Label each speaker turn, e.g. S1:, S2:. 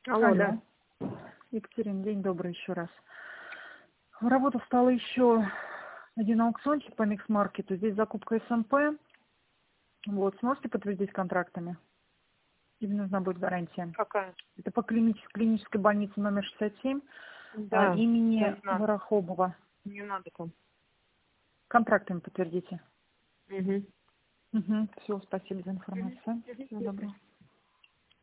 S1: Алло, да.
S2: Екатерина, день добрый еще раз. В работу стал еще один аукциончик по микс-маркету. Здесь закупка СМП. Вот, сможете подтвердить контрактами? Или нужна будет гарантия?
S1: Какая?
S2: Это по клинической больнице номер 67
S1: Да,
S2: имени
S1: не надо.
S2: Ворохобова.
S1: Не надо там.
S2: Контрактами подтвердите.
S1: Угу.
S2: Все, спасибо за информацию. Всего доброго.